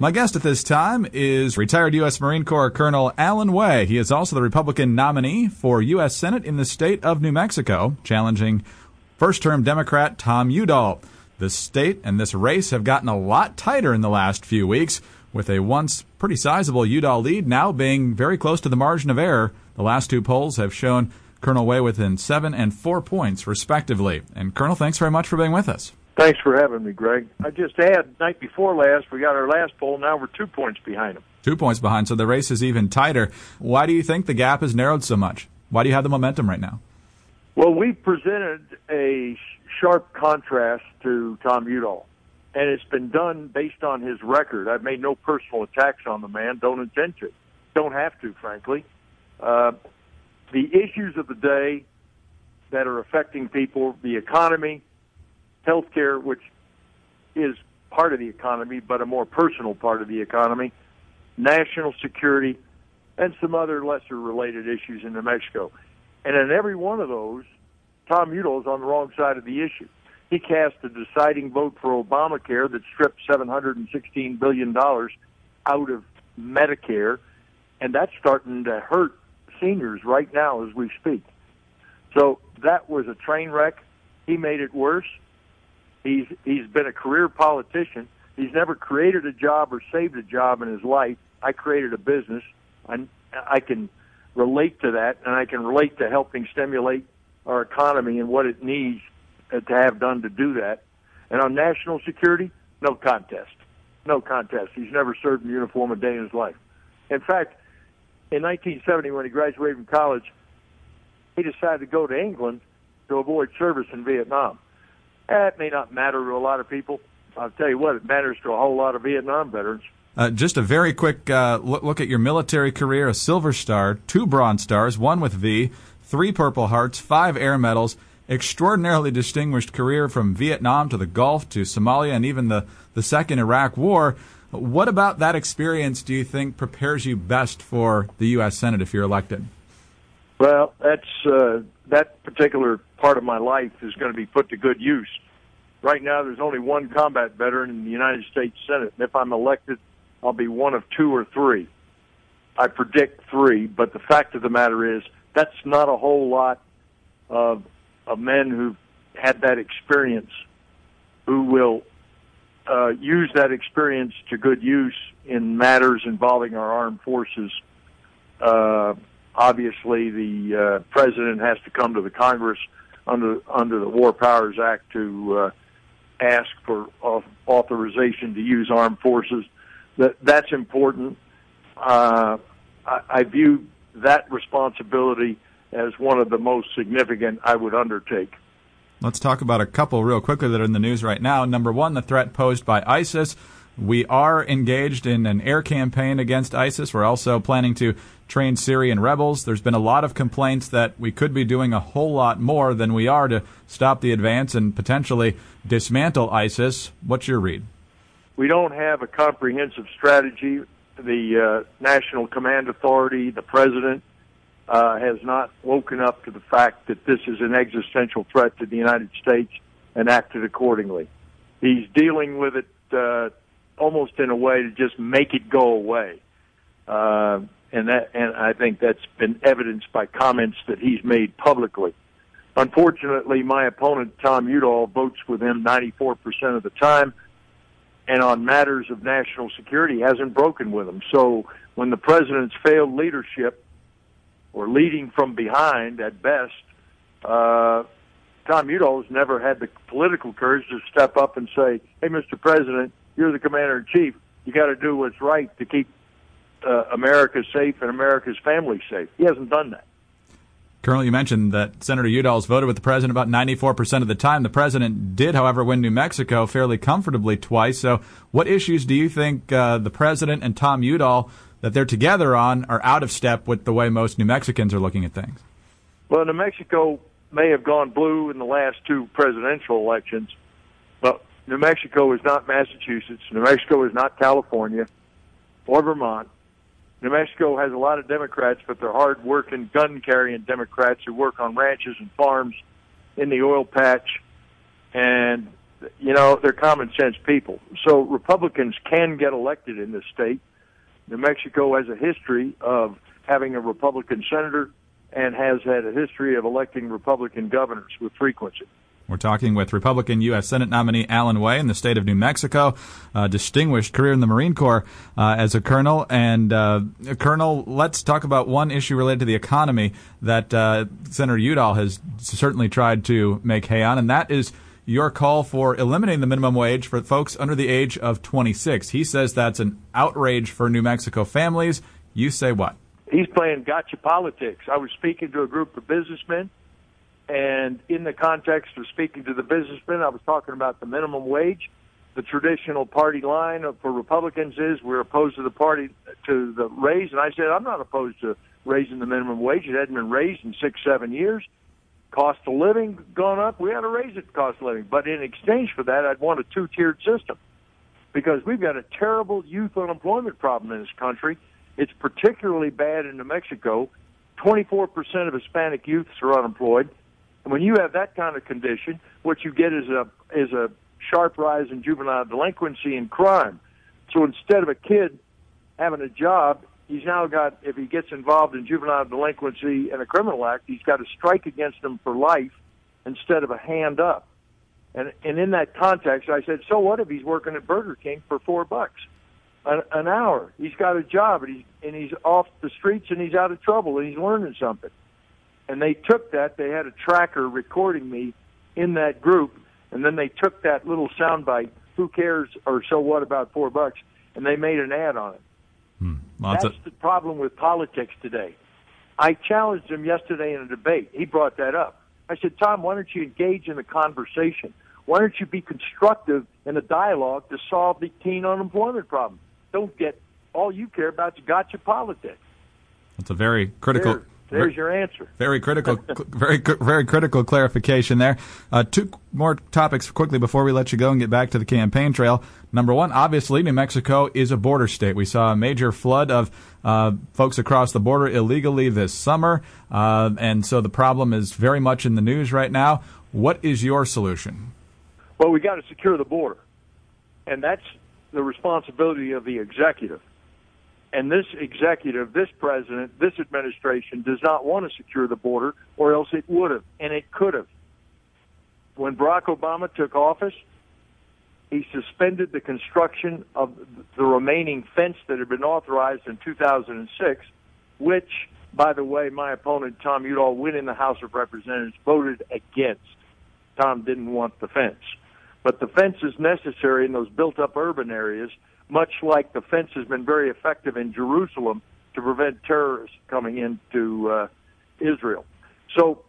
My guest at this time is retired U.S. Marine Corps Colonel Allen Way. He is also the Republican nominee for U.S. Senate in the state of New Mexico, challenging first-term Democrat Tom Udall. The state and this race have gotten a lot tighter in the last few weeks, with a once pretty sizable Udall lead now being very close to the margin of error. The last two polls have shown Colonel Way within 7 and 4 points, respectively. And, Colonel, thanks very much for being with us. Thanks for having me, Greg. I just had, night before last, we got our last poll. Now we're 2 points behind him. 2 points behind, so the race is even tighter. Why do you think the gap has narrowed so much? Why do you have the momentum right now? Well, we presented a sharp contrast to Tom Udall, and it's been done based on his record. I've made no personal attacks on the man, don't intend to. Don't have to, frankly. The issues of the day that are affecting people, the economy, healthcare, which is part of the economy, but a more personal part of the economy, national security, and some other lesser-related issues in New Mexico. And in every one of those, Tom Udall is on the wrong side of the issue. He cast a deciding vote for Obamacare that stripped $716 billion out of Medicare, and that's starting to hurt seniors right now as we speak. So that was a train wreck. He made it worse. He's been a career politician. He's never created a job or saved a job in his life. I created a business. I can relate to that, and I can relate to helping stimulate our economy and what it needs to have done to do that. And on national security, no contest. No contest. He's never served in uniform a day in his life. In fact, in 1970, when he graduated from college, he decided to go to England to avoid service in Vietnam. That may not matter to a lot of people. I'll tell you what, it matters to a whole lot of Vietnam veterans. Just a very quick look at your military career: a Silver Star, 2 Bronze Stars, 1 with V, 3 Purple Hearts, 5 Air Medals, extraordinarily distinguished career from Vietnam to the Gulf to Somalia and even the Second Iraq War. What about that experience do you think prepares you best for the U.S. Senate if you're elected? Well, that particular part of my life is going to be put to good use. Right now, there's only 1 combat veteran in the United States Senate, and if I'm elected, I'll be one of 2 or 3. I predict 3, but the fact of the matter is that's not a whole lot of men who've had that experience who will use that experience to good use in matters involving our armed forces. Obviously, the president has to come to the Congress under the War Powers Act to ask for authorization to use armed forces. That's important. I view that responsibility as one of the most significant I would undertake. Let's talk about a couple real quickly that are in the news right now. Number one, the threat posed by ISIS. We are engaged in an air campaign against ISIS. We're also planning to train Syrian rebels. There's been a lot of complaints that we could be doing a whole lot more than we are to stop the advance and potentially dismantle ISIS. What's your read? We don't have a comprehensive strategy. The National Command Authority, the President, has not woken up to the fact that this is an existential threat to the United States and acted accordingly. He's dealing with it almost in a way to just make it go away. And I think that's been evidenced by comments that he's made publicly. Unfortunately, my opponent, Tom Udall, votes with him 94% of the time, and on matters of national security hasn't broken with him. So when the president's failed leadership, or leading from behind at best, Tom Udall has never had the political courage to step up and say, hey, Mr. President, you're the commander-in-chief. You got to do what's right to keep America safe and America's family safe. He hasn't done that. Colonel, you mentioned that Senator Udall has voted with the president about 94% of the time. The president did, however, win New Mexico fairly comfortably twice. So what issues do you think the president and Tom Udall, that they're together on, are out of step with the way most New Mexicans are looking at things? Well, New Mexico may have gone blue in the last 2 presidential elections, but New Mexico is not Massachusetts. New Mexico is not California or Vermont. New Mexico has a lot of Democrats, but they're hard-working, gun-carrying Democrats who work on ranches and farms in the oil patch, and they're common sense people. So Republicans can get elected in this state. New Mexico has a history of having a Republican senator and has had a history of electing Republican governors with frequency. We're talking with Republican U.S. Senate nominee Alan Way in the state of New Mexico, a distinguished career in the Marine Corps as a colonel. And Colonel, let's talk about one issue related to the economy that Senator Udall has certainly tried to make hay on, and that is your call for eliminating the minimum wage for folks under the age of 26. He says that's an outrage for New Mexico families. You say what? He's playing gotcha politics. I was speaking to a group of businessmen, and in the context of speaking to the businessmen, I was talking about the minimum wage. The traditional party line for Republicans is we're opposed to the raise, and I said I'm not opposed to raising the minimum wage. It hadn't been raised in 6-7 years. Cost of living gone up. We had to raise it, cost of living. But in exchange for that, I'd want a two-tiered system because we've got a terrible youth unemployment problem in this country. It's particularly bad in New Mexico. 24% of Hispanic youths are unemployed. And when you have that kind of condition, what you get is a sharp rise in juvenile delinquency and crime. So instead of a kid having a job, he's now got, if he gets involved in juvenile delinquency and a criminal act, he's got a strike against him for life instead of a hand up. And in that context, I said, so what if he's working at Burger King for $4 an hour? He's got a job, and he's off the streets, and he's out of trouble, and he's learning something. And they took that. They had a tracker recording me in that group, and then they took that little soundbite, who cares or so what about $4, and they made an ad on it. That's the problem with politics today. I challenged him yesterday in a debate. He brought that up. I said, Tom, why don't you engage in a conversation? Why don't you be constructive in a dialogue to solve the teen unemployment problem? Don't get all you care about is gotcha politics. That's a very critical. There's your answer. Very critical, very critical clarification there. Two more topics quickly before we let you go and get back to the campaign trail. Number one, obviously, New Mexico is a border state. We saw a major flood of folks across the border illegally this summer, and so the problem is very much in the news right now. What is your solution? Well, we got to secure the border, and that's the responsibility of the executive. And this executive, this president, this administration does not want to secure the border, or else it would have, and it could have. When Barack Obama took office, he suspended the construction of the remaining fence that had been authorized in 2006, which, by the way, my opponent, Tom Udall, went in the House of Representatives, voted against. Tom didn't want the fence. But the fence is necessary in those built-up urban areas, much like the fence has been very effective in Jerusalem to prevent terrorists coming into Israel. So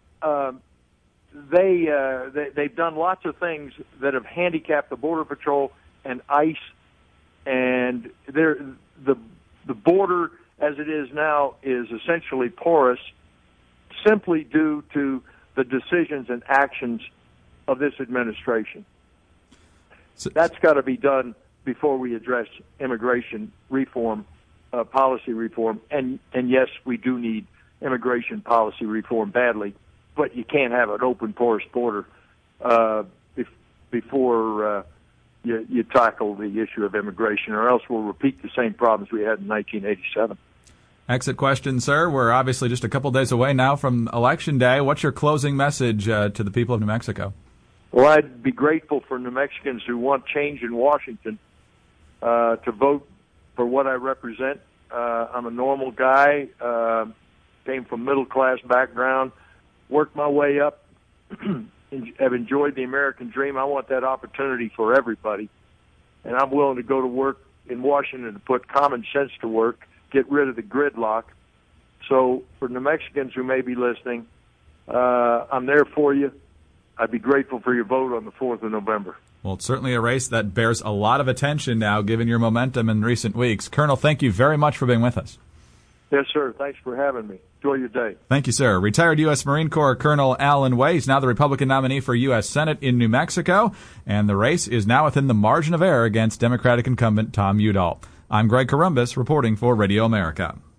they've done lots of things that have handicapped the Border Patrol and ICE, and the border as it is now is essentially porous simply due to the decisions and actions of this administration. So that's got to be done before we address immigration reform, policy reform. And yes, we do need immigration policy reform badly, but you can't have an open, porous border before you tackle the issue of immigration, or else we'll repeat the same problems we had in 1987. Exit question, sir. We're obviously just a couple days away now from Election Day. What's your closing message to the people of New Mexico? Well, I'd be grateful for New Mexicans who want change in Washington to vote for what I represent. I'm a normal guy, came from middle-class background, worked my way up, have enjoyed the American dream. I want that opportunity for everybody, and I'm willing to go to work in Washington to put common sense to work, get rid of the gridlock. So for New Mexicans who may be listening, I'm there for you. I'd be grateful for your vote on the 4th of November. Well, it's certainly a race that bears a lot of attention now, given your momentum in recent weeks. Colonel, thank you very much for being with us. Yes, sir. Thanks for having me. Enjoy your day. Thank you, sir. Retired U.S. Marine Corps Colonel Alan Way is now the Republican nominee for U.S. Senate in New Mexico, and the race is now within the margin of error against Democratic incumbent Tom Udall. I'm Greg Corombos, reporting for Radio America.